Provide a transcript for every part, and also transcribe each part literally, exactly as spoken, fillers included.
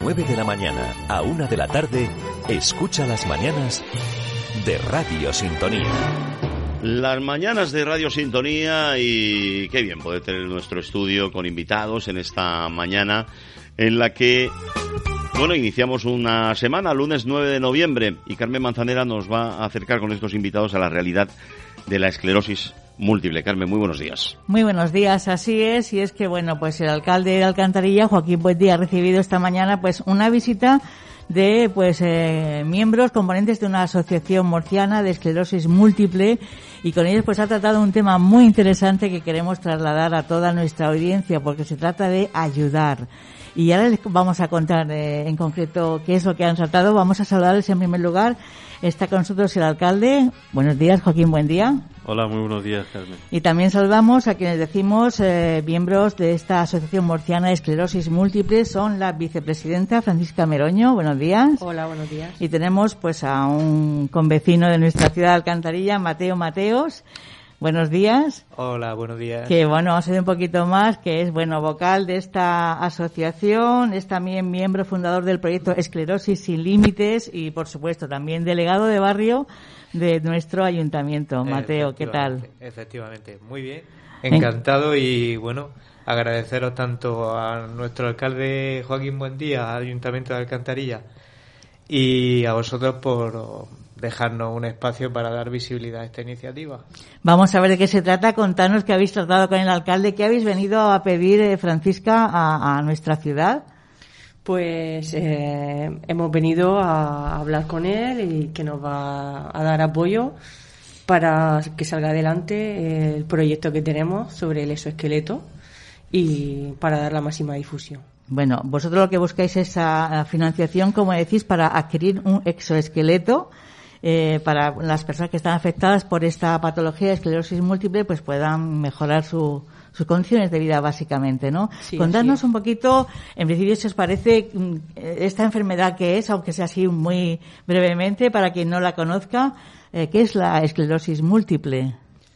nueve de la mañana a una de la tarde, escucha las mañanas de Radio Sintonía. Las mañanas de Radio Sintonía, y qué bien poder tener nuestro estudio con invitados en esta mañana en la que, bueno, iniciamos una semana, lunes nueve de noviembre, y Carmen Manzanera nos va a acercar con estos invitados a la realidad de la esclerosis múltiple. Carmen, muy buenos días. Muy buenos días, así es, y es que, bueno, pues el alcalde de Alcantarilla, Joaquín Buendía, ha recibido esta mañana pues una visita de pues eh, miembros, componentes de una asociación murciana de esclerosis múltiple, y con ellos pues ha tratado un tema muy interesante que queremos trasladar a toda nuestra audiencia, porque se trata de ayudar. Y ahora les vamos a contar eh, en concreto qué es lo que han tratado. Vamos a saludarles en primer lugar. Está con nosotros el alcalde. Buenos días, Joaquín, buen día. Hola, muy buenos días, Carmen. Y también saludamos a quienes decimos eh, miembros de esta Asociación Murciana de Esclerosis Múltiple. Son la vicepresidenta Francisca Meroño. Buenos días. Hola, buenos días. Y tenemos pues a un convecino de nuestra ciudad de Alcantarilla, Mateo Mateos. Buenos días. Hola, buenos días. Que bueno, vamos a ver un poquito más, que es, bueno, vocal de esta asociación, es también miembro fundador del proyecto Esclerosis Sin Límites y, por supuesto, también delegado de barrio de nuestro ayuntamiento. Mateo, ¿qué tal? Efectivamente, muy bien. Encantado y, bueno, agradeceros tanto a nuestro alcalde Joaquín Buendía, al Ayuntamiento de Alcantarilla, y a vosotros por dejarnos un espacio para dar visibilidad a esta iniciativa. Vamos a ver de qué se trata. Contanos qué habéis tratado con el alcalde, qué habéis venido a pedir, eh, Francisca, a, a nuestra ciudad. Pues eh, hemos venido a hablar con él y que nos va a dar apoyo para que salga adelante el proyecto que tenemos sobre el exoesqueleto y para dar la máxima difusión. Bueno, vosotros lo que buscáis es a, a financiación, como decís, para adquirir un exoesqueleto eh, para las personas que están afectadas por esta patología de esclerosis múltiple, pues puedan mejorar su, sus condiciones de vida, básicamente, ¿no? Sí, Contadnos sí. un poquito, en principio, si os parece, esta enfermedad que es, aunque sea así muy brevemente, para quien no la conozca, eh, ¿qué es la esclerosis múltiple?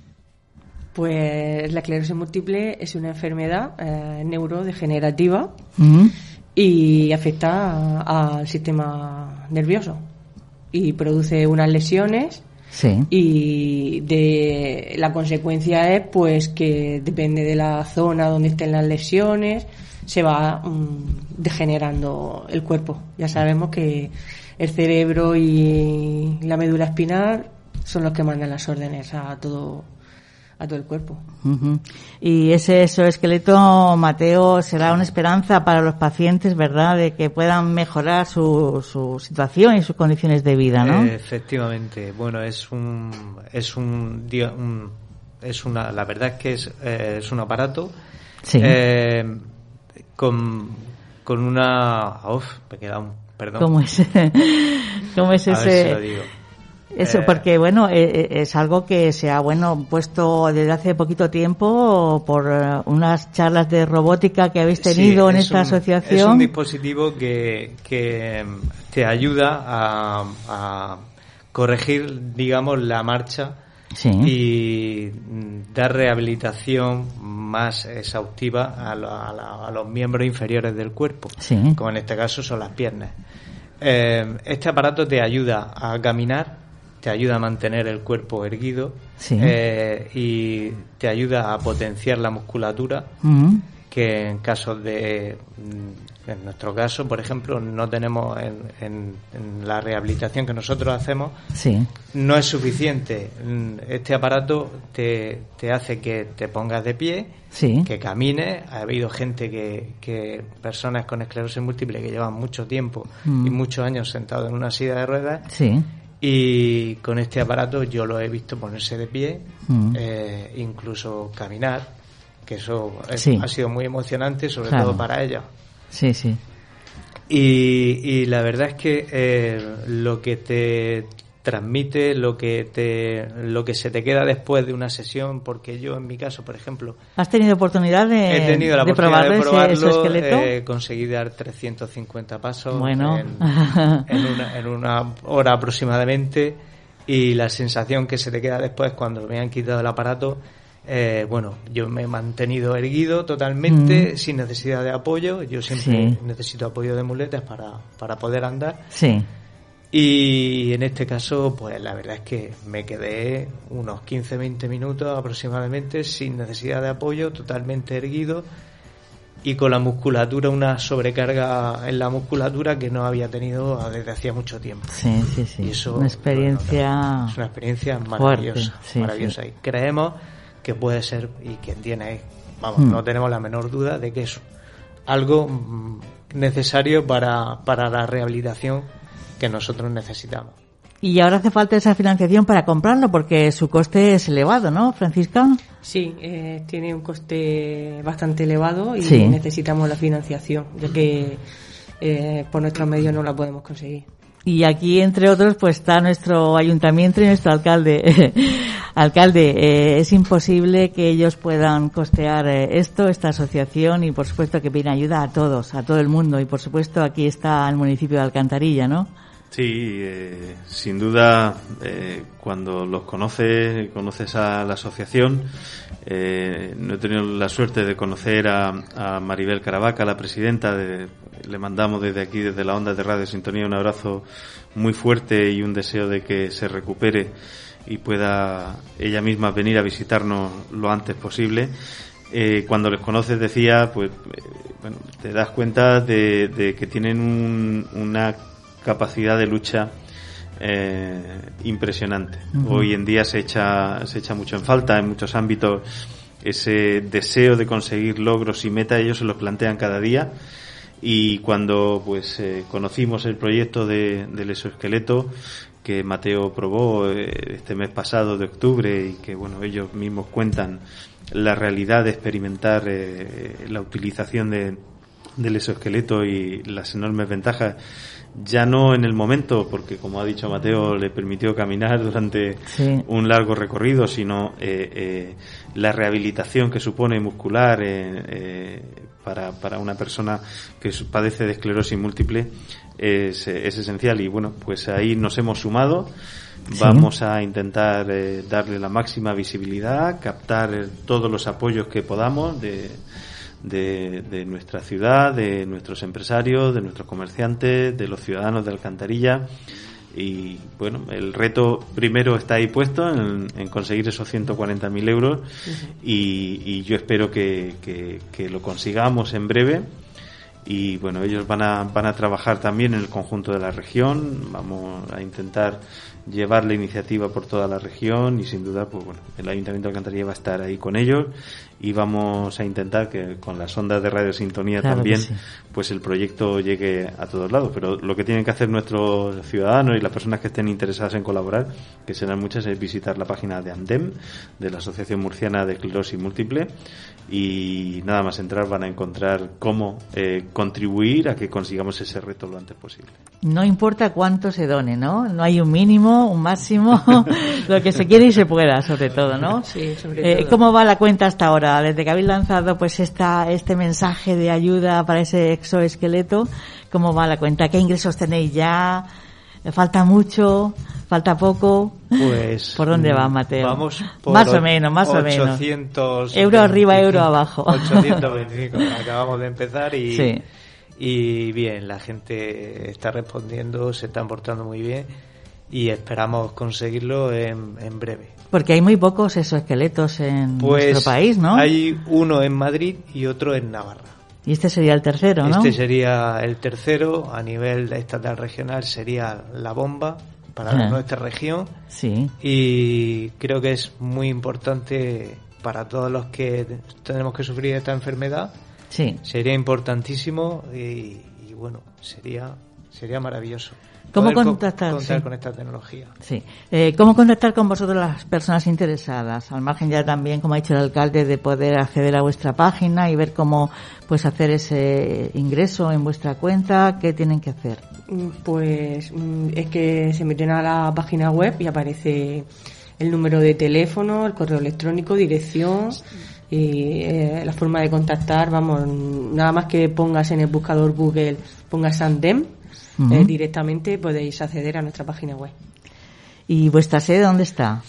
Pues la esclerosis múltiple es una enfermedad eh, neurodegenerativa Uh-huh. y afecta a- al sistema nervioso y produce unas lesiones. Sí. Y de la consecuencia es pues que depende de la zona donde estén las lesiones se va um, degenerando el cuerpo. Ya sabemos que el cerebro y la médula espinal son los que mandan las órdenes a todo a todo el cuerpo. Uh-huh. Y ese exoesqueleto, Mateo, será una esperanza para los pacientes, ¿verdad?, de que puedan mejorar su, su situación y sus condiciones de vida, ¿no? Eh, efectivamente. Bueno, es un es un, dia- un es una la verdad es que es eh, es un aparato Sí. eh, con con una uf, me queda un perdón. ¿Cómo es, cómo es A ver si lo ese? digo. Eso, Eh, porque, bueno, eh, es algo que se ha, bueno, puesto desde hace poquito tiempo por eh, unas charlas de robótica que habéis tenido Sí, en es esta un- asociación. Es un dispositivo que, que te ayuda a, a corregir, digamos, la marcha Sí. y mm, dar rehabilitación más exhaustiva a, lo- a la- a los miembros inferiores del cuerpo, Sí. como en este caso son las piernas. Eh, este aparato te ayuda a caminar, te ayuda a mantener el cuerpo erguido, Sí. eh, y te ayuda a potenciar la musculatura, Ujú. que en casos de, mm, en nuestro caso, por ejemplo, no tenemos en, en- en la rehabilitación que nosotros hacemos, Sí. no es suficiente. Mm, Este aparato te, te hace que te pongas de pie, Sí. que camines. Ha habido gente que, que personas con esclerosis múltiple que llevan mucho tiempo Mm. y muchos años sentados en una silla de ruedas, Sí. y con este aparato yo lo he visto ponerse de pie, Mm. eh, incluso caminar, que eso es- Sí. ha sido muy emocionante, sobre Claro. todo para ellos. Sí, sí. Y, y la verdad es que eh, lo que te transmite, lo que te, lo que se te queda después de una sesión, porque yo en mi caso, por ejemplo, ¿Has tenido oportunidad de, he tenido la de oportunidad probarlo, de ese probarlo, exoesqueleto? eh, conseguí dar trescientos cincuenta pasos Bueno. en, en una, en una hora aproximadamente, y la sensación que se te queda después cuando me han quitado el aparato Eh, bueno, yo me he mantenido erguido totalmente, mm. sin necesidad de apoyo. Yo siempre sí. necesito apoyo de muletas para, para poder andar. Sí. Y en este caso, pues la verdad es que me quedé unos quince a veinte minutos aproximadamente sin necesidad de apoyo, totalmente erguido y con la musculatura, una sobrecarga en la musculatura que no había tenido desde hacía mucho tiempo. Sí, sí, sí. Y eso, una experiencia bueno, es una experiencia maravillosa, fuerte, sí, maravillosa. Sí. Y creemos que puede ser, y quien tiene, vamos, mm. no tenemos la menor duda de que es algo mm, necesario para, para la rehabilitación que nosotros necesitamos. Y ahora hace falta esa financiación para comprarlo porque su coste es elevado, ¿no, Francisca? Sí, eh, tiene un coste bastante elevado y sí. necesitamos la financiación, ya que eh, por nuestros medios no la podemos conseguir. Y aquí, entre otros, pues está nuestro ayuntamiento y nuestro alcalde. Alcalde, eh, es imposible que ellos puedan costear eh, esto, esta asociación, y por supuesto que piden ayuda a todos, a todo el mundo. Y por supuesto aquí está el municipio de Alcantarilla, ¿no? Sí, eh, sin duda, eh, cuando los conoces, conoces a la asociación, eh, no he tenido la suerte de conocer a, a Maribel Caravaca, la presidenta, de, le mandamos desde aquí, desde la onda de Radio Sintonía, un abrazo muy fuerte y un deseo de que se recupere y pueda ella misma venir a visitarnos lo antes posible. Eh, cuando les conoces, decía, pues, eh, bueno, te das cuenta de, de que tienen un, una capacidad de lucha eh, impresionante. Uh-huh. Hoy en día se echa se echa mucho en falta en muchos ámbitos ese deseo de conseguir logros y metas. Ellos se los plantean cada día, y cuando pues eh, conocimos el proyecto de, del exoesqueleto que Mateo probó eh, este mes pasado de octubre, y que bueno, ellos mismos cuentan la realidad de experimentar eh, la utilización de, del exoesqueleto y las enormes ventajas, ya no en el momento, porque como ha dicho Mateo, le permitió caminar durante sí. un largo recorrido, sino eh, eh, la rehabilitación que supone muscular eh, eh, para, para una persona que padece de esclerosis múltiple es, es esencial. Y bueno, pues ahí nos hemos sumado. Sí. Vamos a intentar eh, darle la máxima visibilidad, captar eh, todos los apoyos que podamos de De, de nuestra ciudad, de nuestros empresarios, de nuestros comerciantes, de los ciudadanos de Alcantarilla. Y bueno, el reto primero está ahí puesto en, en conseguir esos ciento cuarenta mil euros. Uh-huh. y, y yo espero que, que, que lo consigamos en breve. Y bueno, ellos van a, van a trabajar también en el conjunto de la región. Vamos a intentar llevar la iniciativa por toda la región, y sin duda, pues bueno, el Ayuntamiento de Alcantarilla va a estar ahí con ellos, y vamos a intentar que con las ondas de Radio Sintonía claro también, sí. pues el proyecto llegue a todos lados. Pero lo que tienen que hacer nuestros ciudadanos y las personas que estén interesadas en colaborar, que serán muchas, es visitar la página de ANDEM, de la Asociación Murciana de Esclerosis Múltiple, y nada más entrar van a encontrar cómo eh, contribuir a que consigamos ese reto lo antes posible. No importa cuánto se done, ¿no? No hay un mínimo, un máximo, lo que se quiere y se pueda, sobre todo, ¿no? Sí, sobre eh, todo. ¿Cómo va la cuenta hasta ahora? Desde que habéis lanzado pues esta, este mensaje de ayuda para ese exoesqueleto, ¿cómo va la cuenta? ¿Qué ingresos tenéis ya? ¿Falta mucho? ¿Falta poco? Pues ¿por dónde va, Mateo? Vamos por más o menos, más o menos. ochocientos Euro arriba, euro abajo. ochocientos veinticinco, acabamos de empezar y, sí. y bien, la gente está respondiendo, se están portando muy bien, y esperamos conseguirlo en, en breve. Porque hay muy pocos exoesqueletos en pues nuestro país, ¿no? Hay uno en Madrid y otro en Navarra. Y este sería el tercero, ¿no? Este sería el tercero. A nivel estatal regional sería la bomba para ah. nuestra región. Sí. Y creo que es muy importante para todos los que tenemos que sufrir esta enfermedad. Sí. Sería importantísimo y, y bueno, sería sería maravilloso. ¿Cómo poder contactar? contar sí. con esta tecnología. Sí. Eh, ¿Cómo contactar con vosotros las personas interesadas? Al margen ya también, como ha dicho el alcalde, de poder acceder a vuestra página y ver cómo pues hacer ese ingreso en vuestra cuenta. ¿Qué tienen que hacer? Pues es que se meten a la página web y aparece el número de teléfono, el correo electrónico, dirección y eh, la forma de contactar. Vamos, nada más que pongas en el buscador Google, pongas ANDEM. Uh-huh. Eh, directamente podéis acceder a nuestra página web. ¿Y vuestra sede dónde está?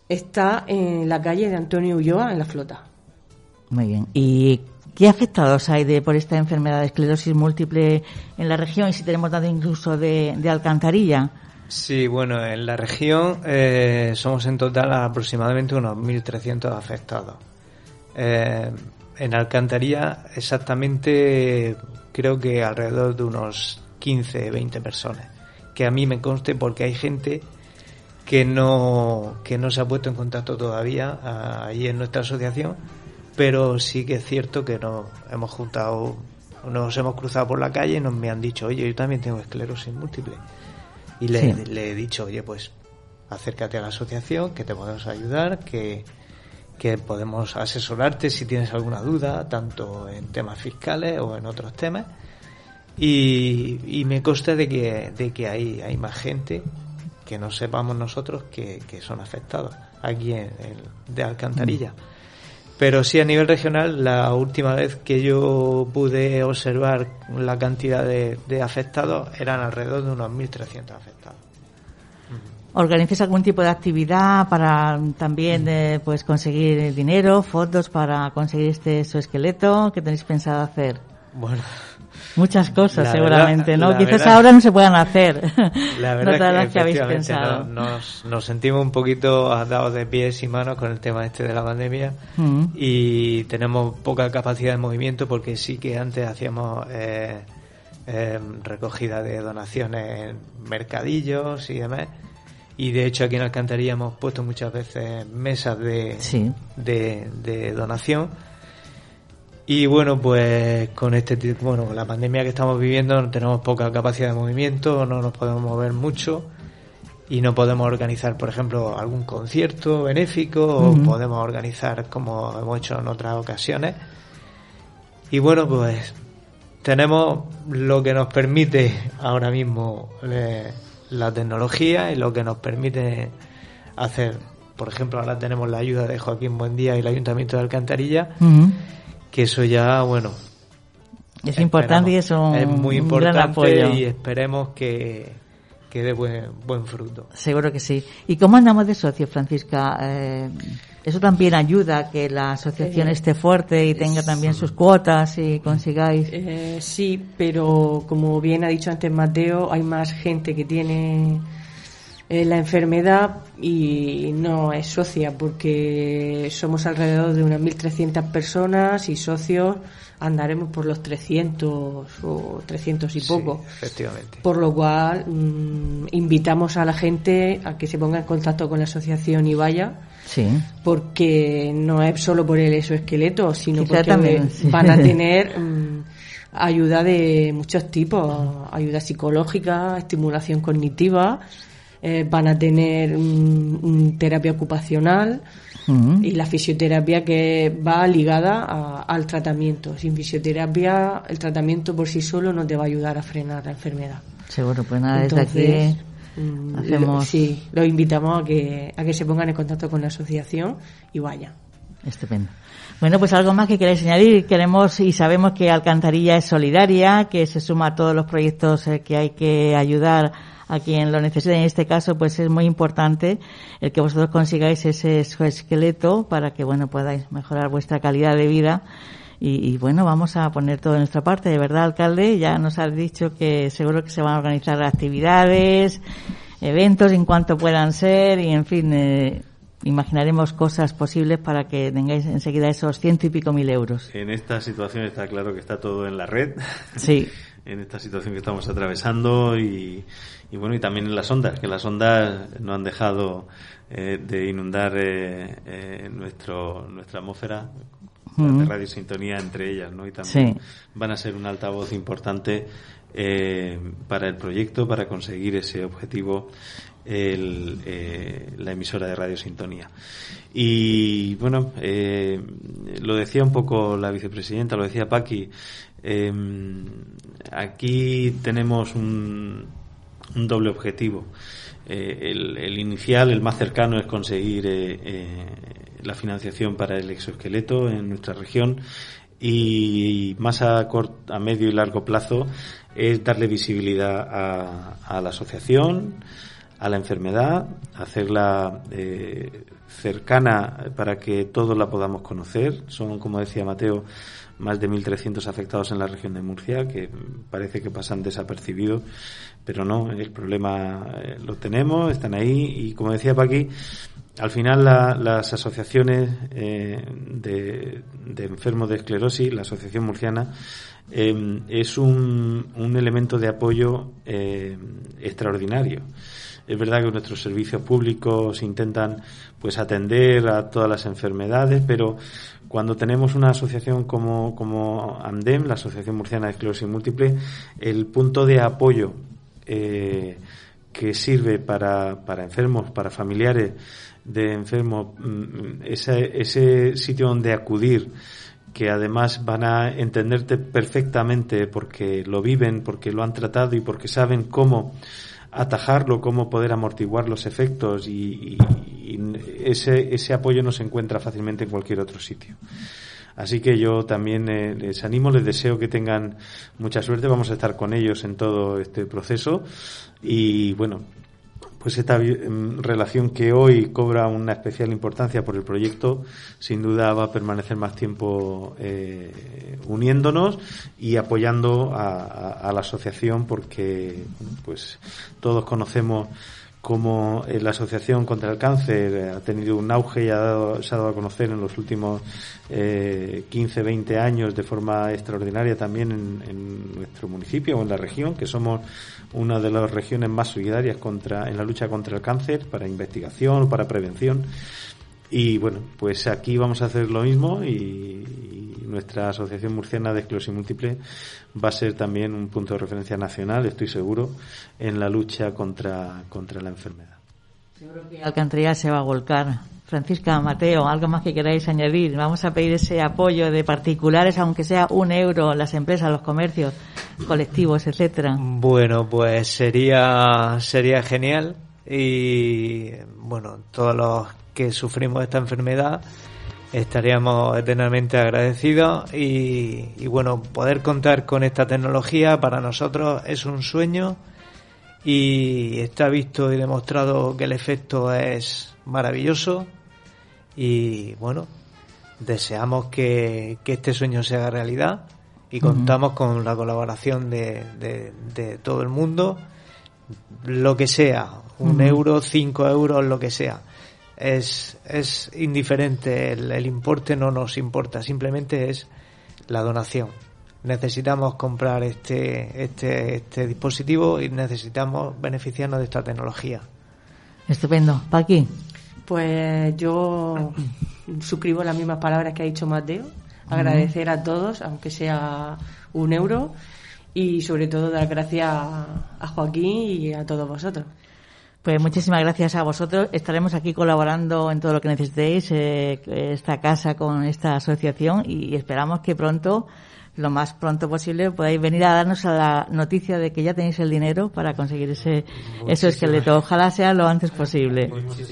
está en la calle de Antonio Ulloa, en La Flota. Muy bien. ¿Y qué afectados hay de por esta enfermedad de esclerosis múltiple en la región? Y si tenemos datos incluso de, de Alcantarilla. Sí, bueno, en la región eh, somos en total aproximadamente unos mil trescientos afectados. Eh, en Alcantarilla exactamente creo que alrededor de unos quince, veinte personas. Que a mí me conste porque hay gente que no que no se ha puesto en contacto todavía a, ahí en nuestra asociación, pero sí que es cierto que nos hemos juntado, nos hemos cruzado por la calle y nos me han dicho, oye, yo también tengo esclerosis múltiple. Y le, sí. le he dicho, oye, pues acércate a la asociación, que te podemos ayudar, que, que podemos asesorarte si tienes alguna duda, tanto en temas fiscales o en otros temas. Y, y me consta de que, de que hay, hay más gente que no sepamos nosotros que, que son afectados aquí en, en de Alcantarilla. Pero sí, a nivel regional, la última vez que yo pude observar la cantidad de, de afectados eran alrededor de unos mil trescientos afectados. ¿Organizas algún tipo de actividad para también eh, pues conseguir dinero, fondos para conseguir este exoesqueleto? ¿Qué tenéis pensado hacer? Bueno, muchas cosas la seguramente, verdad, ¿no? Quizás verdad, ahora no se puedan hacer. La verdad no todas es las que, que habéis efectivamente pensado. No, nos, nos sentimos un poquito dados de pies y manos con el tema este de la pandemia mm. y tenemos poca capacidad de movimiento porque sí que antes hacíamos eh, eh, recogida de donaciones en mercadillos y demás. Y de hecho aquí en Alcantarilla hemos puesto muchas veces mesas de, sí. de, de donación. Y bueno, pues con este bueno, la pandemia que estamos viviendo tenemos poca capacidad de movimiento, no nos podemos mover mucho y no podemos organizar, por ejemplo, algún concierto benéfico uh-huh. o podemos organizar como hemos hecho en otras ocasiones. Y bueno, pues tenemos lo que nos permite ahora mismo eh, la tecnología y lo que nos permite hacer. Por ejemplo, ahora tenemos la ayuda de Joaquín Buendía y el Ayuntamiento de Alcantarilla. Uh-huh. Que eso ya, bueno, es importante y es un, es muy un gran importante apoyo. Y esperemos que, que dé buen, buen fruto. Seguro que sí. ¿Y cómo andamos de socios, Francisca? Eh, eso también ayuda a que la asociación eh, esté fuerte y tenga también sus cuotas y consigáis. Eh, sí, pero como bien ha dicho antes Mateo, hay más gente que tiene eh, la enfermedad y no es socia, porque somos alrededor de unas mil trescientas personas y socios andaremos por los trescientos o trescientos y poco. Sí, efectivamente. Por lo cual mmm, invitamos a la gente a que se ponga en contacto con la asociación y vaya. Sí. Porque no es solo por el exoesqueleto, sino Quizá porque también, sí. van a tener mmm, ayuda de muchos tipos, ayuda psicológica, estimulación cognitiva. Eh, van a tener mm, mm, terapia ocupacional uh-huh. y la fisioterapia que va ligada a, al tratamiento. Sin fisioterapia, el tratamiento por sí solo no te va a ayudar a frenar la enfermedad. Seguro, pues nada, Entonces, desde aquí mm, hacemos... Lo, sí, los invitamos a que, a que se pongan en contacto con la asociación y vayan. Estupendo. Bueno, pues algo más que queréis añadir. Queremos y sabemos que Alcantarilla es solidaria, que se suma a todos los proyectos eh, que hay que ayudar a quien lo necesita. En este caso, pues es muy importante el que vosotros consigáis ese exoesqueleto para que, bueno, podáis mejorar vuestra calidad de vida. Y, y bueno, vamos a poner todo de nuestra parte, de verdad, alcalde. Ya nos has dicho que seguro que se van a organizar actividades, eventos en cuanto puedan ser y, en fin, eh, imaginaremos cosas posibles para que tengáis enseguida esos ciento y pico mil euros. En esta situación está claro que está todo en la red. Sí. En esta situación que estamos atravesando y, y bueno, y también en las ondas, que las ondas no han dejado eh, de inundar eh, eh, nuestro nuestra atmósfera uh-huh. de Radio Sintonía entre ellas, ¿no? Y también sí. van a ser un altavoz importante eh, para el proyecto, para conseguir ese objetivo, el, eh, la emisora de Radio Sintonía. Y bueno, eh, lo decía un poco la vicepresidenta, lo decía Paqui. Eh, aquí tenemos un, un doble objetivo. Eh, el, el inicial, el más cercano, es conseguir eh, eh, la financiación para el exoesqueleto en nuestra región, y más a, corto, a medio y largo plazo es darle visibilidad a, a la asociación, a la enfermedad, hacerla eh, cercana para que todos la podamos conocer. Son, como decía Mateo, más de mil trescientos afectados en la región de Murcia, que parece que pasan desapercibidos, pero no, el problema eh, lo tenemos, están ahí, y como decía Paqui, al final la, las asociaciones eh, de, de enfermos de esclerosis, la Asociación Murciana, eh, es un, un elemento de apoyo eh, extraordinario. Es verdad que nuestros servicios públicos intentan pues atender a todas las enfermedades, pero cuando tenemos una asociación como, como AMDEM, la Asociación Murciana de Esclerosis Múltiple, el punto de apoyo eh, que sirve para, para enfermos, para familiares de enfermos, ese, ese sitio donde acudir, que además van a entenderte perfectamente porque lo viven, porque lo han tratado y porque saben cómo atajarlo, cómo poder amortiguar los efectos, y, y, y ese, ese apoyo no se encuentra fácilmente en cualquier otro sitio. Así que yo también eh, les animo, les deseo que tengan mucha suerte. Vamos a estar con ellos en todo este proceso y bueno, pues esta relación que hoy cobra una especial importancia por el proyecto, sin duda va a permanecer más tiempo eh, uniéndonos y apoyando a, a, a la asociación, porque pues todos conocemos cómo la Asociación contra el Cáncer ha tenido un auge y ha dado, se ha dado a conocer en los últimos eh, quince, veinte años de forma extraordinaria también en, en nuestro municipio o en la región, que somos una de las regiones más solidarias contra en la lucha contra el cáncer, para investigación, para prevención. Y bueno, pues aquí vamos a hacer lo mismo, y, y nuestra Asociación Murciana de Esclerosis Múltiple va a ser también un punto de referencia nacional, estoy seguro, en la lucha contra, contra la enfermedad. Seguro que Alcantarilla se va a volcar. Francisca, Mateo, ¿algo más que queráis añadir? Vamos a pedir ese apoyo de particulares, aunque sea un euro, las empresas, los comercios, colectivos, etcétera. Bueno, pues sería sería genial, y bueno, todos los que sufrimos esta enfermedad estaríamos eternamente agradecidos, y, y bueno, poder contar con esta tecnología para nosotros es un sueño, y está visto y demostrado que el efecto es maravilloso, y bueno, deseamos que, que este sueño se haga realidad, y contamos uh-huh. con la colaboración de, de, de todo el mundo, lo que sea, un uh-huh. euro, cinco euros, lo que sea. Es, es indiferente, el, el importe no nos importa, simplemente es la donación. Necesitamos comprar este, este, este dispositivo y necesitamos beneficiarnos de esta tecnología. Estupendo. Paqui. Pues yo suscribo las mismas palabras que ha dicho Mateo. Agradecer a todos, aunque sea un euro, y sobre todo dar gracias a Joaquín y a todos vosotros. Pues muchísimas gracias a vosotros. Estaremos aquí colaborando en todo lo que necesitéis, eh, esta casa con esta asociación, y esperamos que pronto, lo más pronto posible, podáis venir a darnos la noticia de que ya tenéis el dinero para conseguir ese, ese esqueleto. Ojalá sea lo antes posible.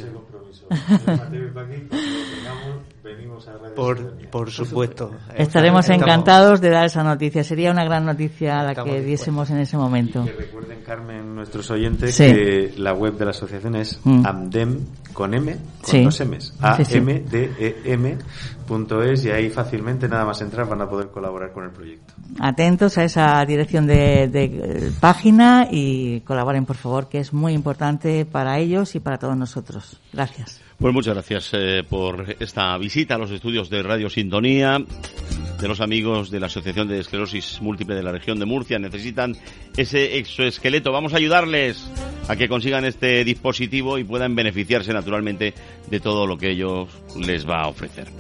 Por, por supuesto. Estaremos encantados de dar esa noticia. Sería una gran noticia la que diésemos en ese momento. Y que recuerden, Carmen, nuestros oyentes, sí. que la web de la asociación es mm. amdem con M, con sí. dos M's, a m d e m punto es, y ahí fácilmente nada más entrar van a poder colaborar con el proyecto. Atentos a esa dirección de, de página y colaboren, por favor, que es muy importante para ellos y para todos nosotros. Gracias. Pues muchas gracias eh, por esta visita a los estudios de Radio Sintonía, de los amigos de la Asociación de Esclerosis Múltiple de la región de Murcia. Necesitan ese exoesqueleto. Vamos a ayudarles a que consigan este dispositivo y puedan beneficiarse naturalmente de todo lo que ellos les va a ofrecer.